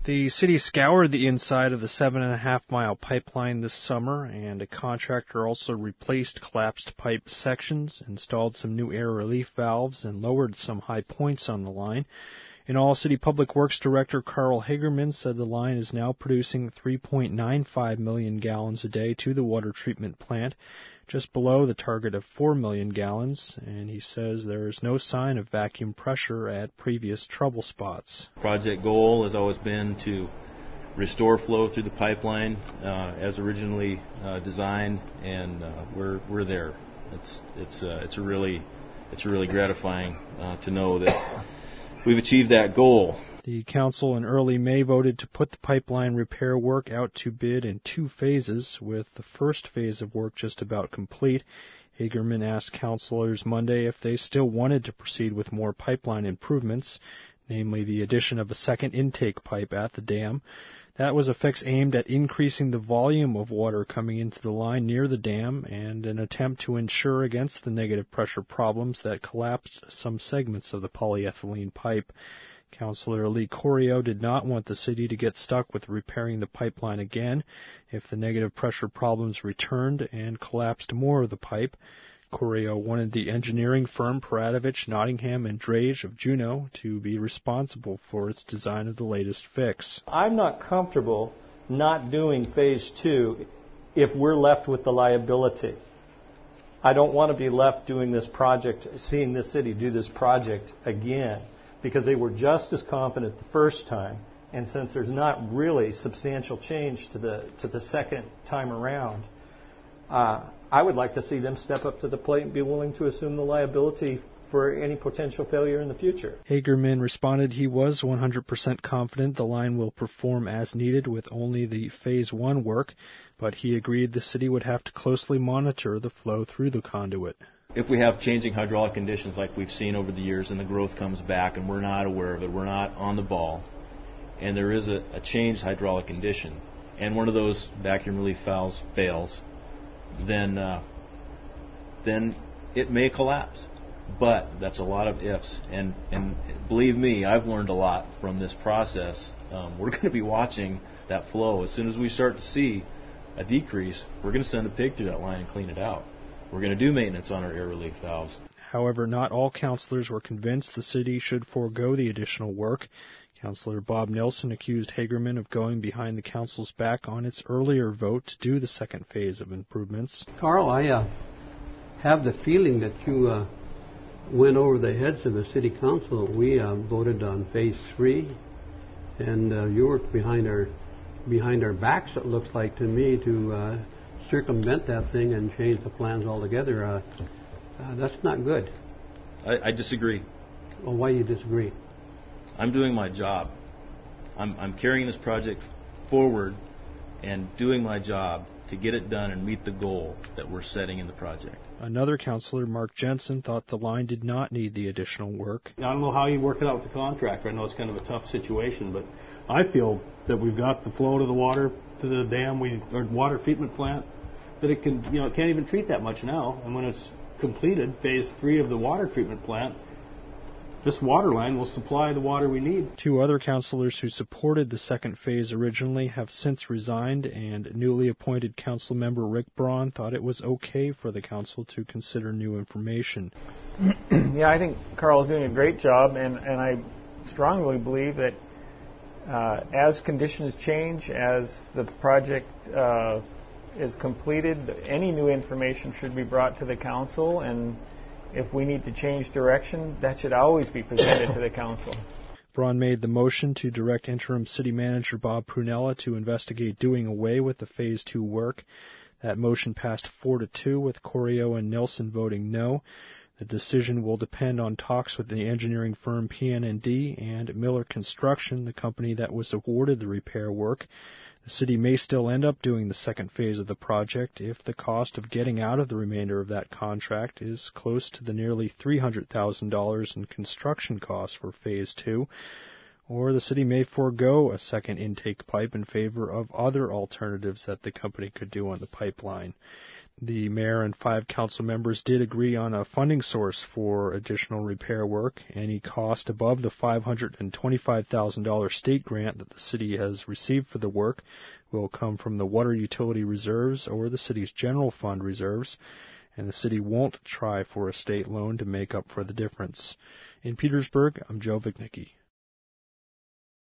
The city scoured the inside of the 7.5-mile pipeline this summer, and a contractor also replaced collapsed pipe sections, installed some new air relief valves, and lowered some high points on the line. In all, City Public Works Director Carl Hagerman said the line is now producing 3.95 million gallons a day to the water treatment plant, just below the target of 4 million gallons, and he says there is no sign of vacuum pressure at previous trouble spots. Project goal has always been to restore flow through the pipeline as originally designed, and we're there. It's really gratifying to know that we've achieved that goal. The council in early May voted to put the pipeline repair work out to bid in 2 phases, with the first phase of work just about complete. Hagerman asked councilors Monday if they still wanted to proceed with more pipeline improvements, namely the addition of a second intake pipe at the dam. That was a fix aimed at increasing the volume of water coming into the line near the dam and an attempt to ensure against the negative pressure problems that collapsed some segments of the polyethylene pipe. Councillor Lee Corio did not want the city to get stuck with repairing the pipeline again if the negative pressure problems returned and collapsed more of the pipe. Corio wanted the engineering firm Peradovich, Nottingham, and Drage of Juneau to be responsible for its design of the latest fix. I'm not comfortable not doing Phase 2 if we're left with the liability. I don't want to be left doing this project, seeing the city do this project again, because they were just as confident the first time, and since there's not really substantial change to the second time around, I would like to see them step up to the plate and be willing to assume the liability for any potential failure in the future. Hagerman responded he was 100% confident the line will perform as needed with only the Phase 1 work, but he agreed the city would have to closely monitor the flow through the conduit. If we have changing hydraulic conditions like we've seen over the years and the growth comes back and we're not aware of it, we're not on the ball, and there is a changed hydraulic condition, and one of those vacuum relief valves fails, then it may collapse. But that's a lot of ifs, and believe me, I've learned a lot from this process. We're going to be watching that flow. As soon as we start to see a decrease, we're going to send a pig through that line and clean it out. We're going to do maintenance on our air relief valves. However, not all councillors were convinced the city should forego the additional work. Councillor Bob Nelson accused Hagerman of going behind the council's back on its earlier vote to do the second phase of improvements. Carl, I have the feeling that you went over the heads of the city council. We voted on Phase 3, and you worked behind our backs, it looks like to me, to circumvent that thing and change the plans altogether. That's not good. I disagree. Well, why do you disagree? I'm doing my job. I'm carrying this project forward and doing my job to get it done and meet the goal that we're setting in the project. Another councillor, Mark Jensen, thought the line did not need the additional work. I don't know how you work it out with the contractor. I know it's kind of a tough situation, but I feel that we've got the flow to the water, to the dam, or water treatment plant, that it can, it can't even treat that much now. And when it's completed, Phase 3 of the water treatment plant, this water line will supply the water we need. 2 other councillors who supported the second phase originally have since resigned, and newly appointed council member Rick Braun thought it was okay for the council to consider new information. Yeah, I think Carl is doing a great job, and I strongly believe that as conditions change, as the project is completed, any new information should be brought to the council, and if we need to change direction, that should always be presented to the council. Braun made the motion to direct interim city manager Bob Prunella to investigate doing away with the Phase 2 work. That motion passed 4-2, with Corio and Nelson voting no. The decision will depend on talks with the engineering firm PN&D and Miller Construction, the company that was awarded the repair work. The city may still end up doing the second phase of the project if the cost of getting out of the remainder of that contract is close to the nearly $300,000 in construction costs for Phase 2, or the city may forego a second intake pipe in favor of other alternatives that the company could do on the pipeline. The mayor and 5 council members did agree on a funding source for additional repair work. Any cost above the $525,000 state grant that the city has received for the work will come from the water utility reserves or the city's general fund reserves, and the city won't try for a state loan to make up for the difference. In Petersburg, I'm Joe Vignicki.